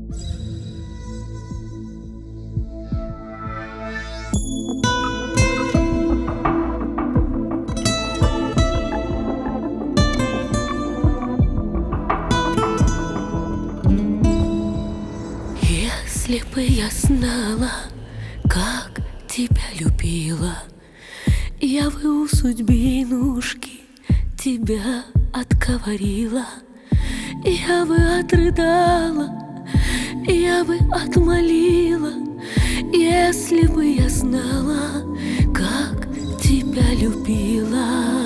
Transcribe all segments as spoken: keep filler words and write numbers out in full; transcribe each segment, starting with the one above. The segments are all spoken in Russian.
Если бы я знала, как тебя любила, я бы у судьбинушки тебя отговорила. Я бы отрыдала, я бы отмолила, если бы я знала, как тебя любила.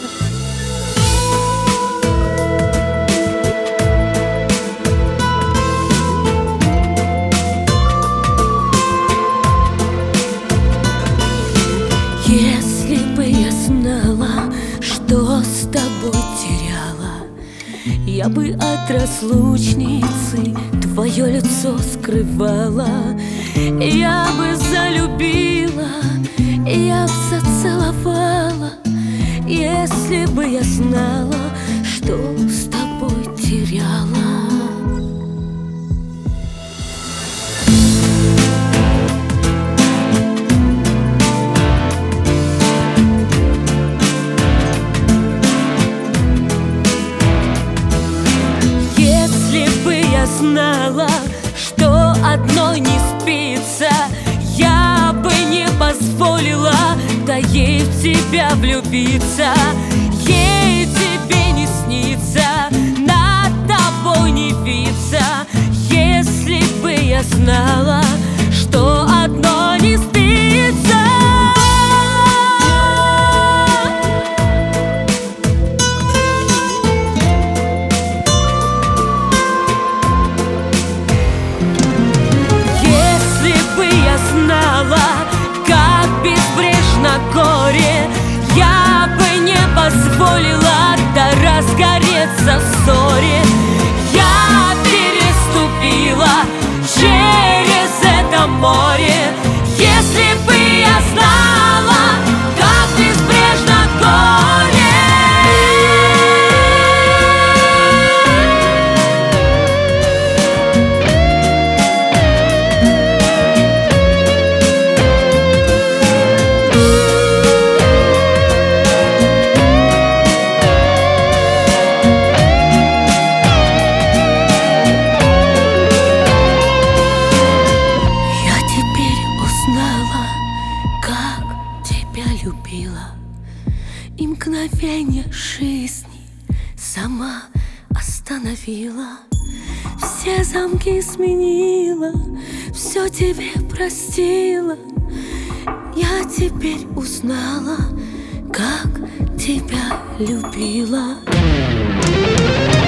Если бы я знала, что с тобой теряла, я бы от разлучницы твое лицо скрывала. Я бы залюбила, я б зацеловала, если бы я знала, что с тобой теряла. Знала, что одной не спится, я бы не позволила, да ей в тебя влюбиться. Ей тебе не снится, над тобой не виться, если бы я знала, что одной не спится. Горе, я бы не позволила, да разгореться в ссоре. Я переступила через это море, если бы я знала, как безбрежно горе. Любила, и мгновенье жизни сама остановила. Все замки сменила, все тебе простила. Я теперь узнала, как тебя любила.